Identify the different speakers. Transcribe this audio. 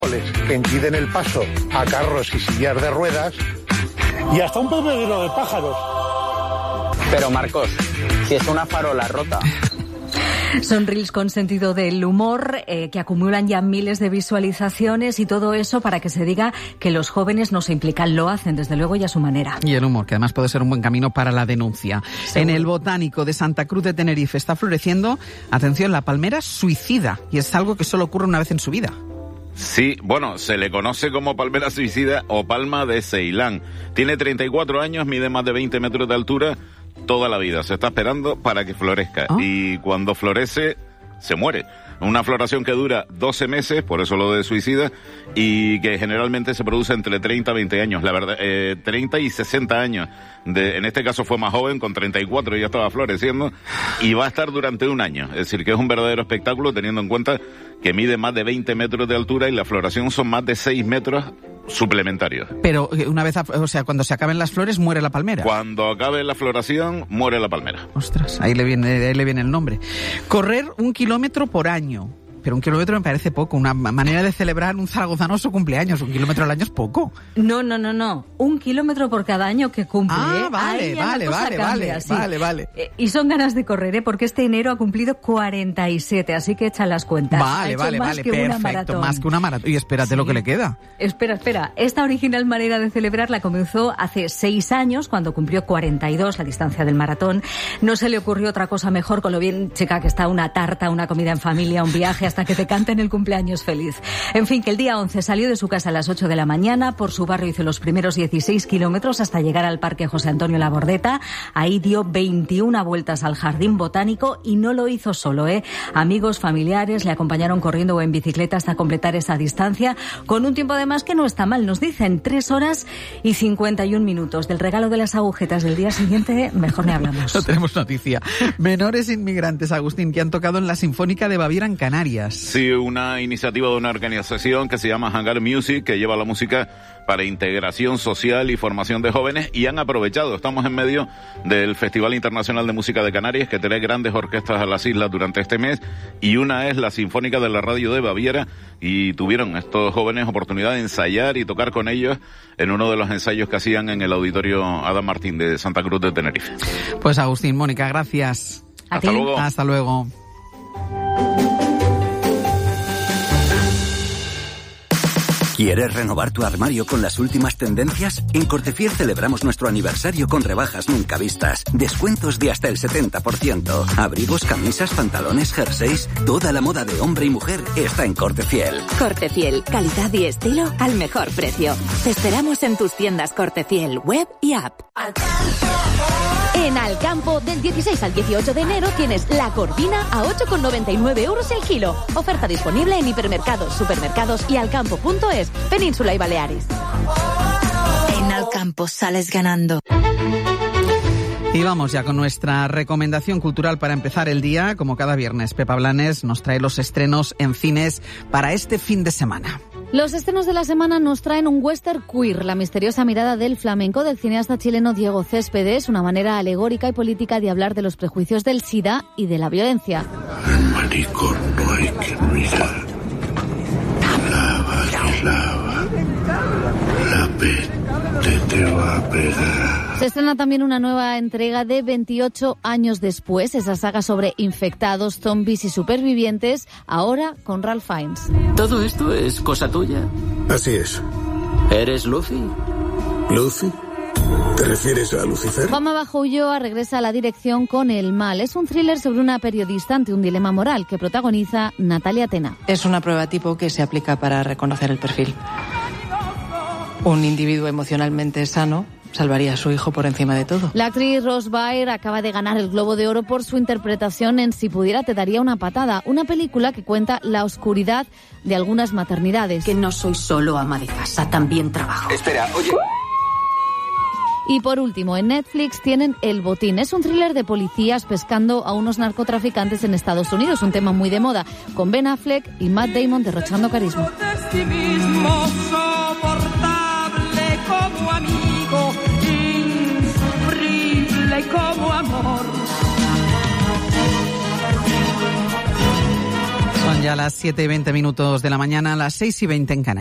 Speaker 1: que impiden el paso a carros y sillas de ruedas y hasta un bebedero de pájaros.
Speaker 2: Pero Marcos, si es una farola rota.
Speaker 3: Son reels con sentido del humor que acumulan ya miles de visualizaciones y todo eso para que se diga que los jóvenes no se implican, lo hacen desde luego y a su manera.
Speaker 4: Y el humor, que además puede ser un buen camino para la denuncia. ¿Seguro? En el Botánico de Santa Cruz de Tenerife está floreciendo, atención, la palmera suicida, y es algo que solo ocurre una vez en su vida.
Speaker 5: Sí, bueno, se le conoce como palmera suicida o palma de Ceilán. Tiene 34 años, mide más de 20 metros de altura. Toda la vida se está esperando para que florezca. Y cuando florece, se muere. Una floración que dura 12 meses, por eso lo de suicida, y que generalmente se produce entre 30 y 20 años. La verdad, 30 y 60 años. En este caso fue más joven, con 34 ya estaba floreciendo, y va a estar durante un año. Es decir, que es un verdadero espectáculo, teniendo en cuenta que mide más de 20 metros de altura y la floración son más de 6 metros suplementarios.
Speaker 4: Pero una vez, cuando se acaben las flores, muere la palmera.
Speaker 5: Cuando acabe la floración, muere la palmera.
Speaker 4: Ostras, ahí le viene el nombre. Correr 1 kilómetro por año. Pero 1 kilómetro me parece poco. Una manera de celebrar un zaragozanoso cumpleaños. 1 kilómetro al año es poco.
Speaker 3: No. 1 kilómetro por cada año que cumple.
Speaker 4: Vale.
Speaker 3: Y son ganas de correr, porque este enero ha cumplido 47, así que echa las cuentas.
Speaker 4: Vale, perfecto. Más que una maratón. Y espérate lo que le queda.
Speaker 3: Espera. Esta original manera de celebrar la comenzó hace 6 años, cuando cumplió 42, la distancia del maratón. No se le ocurrió otra cosa mejor, con lo bien chica que está, una tarta, una comida en familia, un viaje, hasta que te canten el cumpleaños feliz. En fin, que el día 11 salió de su casa a las 8 de la mañana, por su barrio hizo los primeros 16 kilómetros hasta llegar al Parque José Antonio Labordeta. Ahí dio 21 vueltas al Jardín Botánico y no lo hizo solo, Amigos, familiares le acompañaron corriendo o en bicicleta hasta completar esa distancia, con un tiempo además que no está mal, nos dicen, 3 horas y 51 minutos. Del regalo de las agujetas del día siguiente, mejor ni hablamos.
Speaker 4: No tenemos noticia. Menores inmigrantes, Agustín, que han tocado en la Sinfónica de Baviera en Canarias.
Speaker 5: Sí, una iniciativa de una organización que se llama Hangar Music, que lleva la música para integración social y formación de jóvenes, y han aprovechado. Estamos en medio del Festival Internacional de Música de Canarias, que trae grandes orquestas a las islas durante este mes, y una es la Sinfónica de la Radio de Baviera, y tuvieron estos jóvenes oportunidad de ensayar y tocar con ellos en uno de los ensayos que hacían en el Auditorio Adam Martín de Santa Cruz de Tenerife.
Speaker 4: Pues Agustín, Mónica, gracias.
Speaker 5: Hasta luego.
Speaker 4: Hasta luego.
Speaker 6: ¿Quieres renovar tu armario con las últimas tendencias? En Cortefiel celebramos nuestro aniversario con rebajas nunca vistas. Descuentos de hasta el 70%. Abrigos, camisas, pantalones, jerseys. Toda la moda de hombre y mujer está en Cortefiel.
Speaker 7: Cortefiel, calidad y estilo al mejor precio. Te esperamos en tus tiendas Cortefiel, web y app. En Alcampo, del 16 al 18 de enero tienes la corvina a 8,99 euros el kilo. Oferta disponible en hipermercados, supermercados y alcampo.es, Península y Baleares. En Alcampo sales ganando.
Speaker 4: Y vamos ya con nuestra recomendación cultural para empezar el día. Como cada viernes, Pepa Blanes nos trae los estrenos en cines para este fin de semana.
Speaker 8: Los estrenos de la semana nos traen un western queer, la misteriosa mirada del flamenco del cineasta chileno Diego Céspedes, una manera alegórica y política de hablar de los prejuicios del SIDA y de la violencia.
Speaker 9: El manicomio no hay que mirar. Lava y lava. La peste te va a pegar.
Speaker 8: Se estrena también una nueva entrega de 28 años después, esa saga sobre infectados, zombies y supervivientes, ahora con Ralph Fiennes.
Speaker 10: ¿Todo esto es cosa tuya?
Speaker 9: Así es.
Speaker 10: ¿Eres Luffy?
Speaker 9: ¿Luffy? ¿Te refieres a Lucifer?
Speaker 8: Juanma Bajo Ulloa regresa a la dirección con El Mal. Es un thriller sobre una periodista ante un dilema moral que protagoniza Natalia Tena.
Speaker 11: Es una prueba tipo que se aplica para reconocer el perfil. Un individuo emocionalmente sano salvaría a su hijo por encima de todo.
Speaker 8: La actriz Rose Byrne acaba de ganar el Globo de Oro por su interpretación en Si pudiera te daría una patada, una película que cuenta la oscuridad de algunas maternidades.
Speaker 12: Que no soy solo ama de casa, también trabajo.
Speaker 10: Espera, oye...
Speaker 8: Y por último, en Netflix tienen El Botín. Es un thriller de policías pescando a unos narcotraficantes en Estados Unidos, un tema muy de moda, con Ben Affleck y Matt Damon derrochando carisma.
Speaker 13: Como amigo, insufrible como amor.
Speaker 4: Son Son ya las 7:20 de la mañana, las 6:20 en Canarias.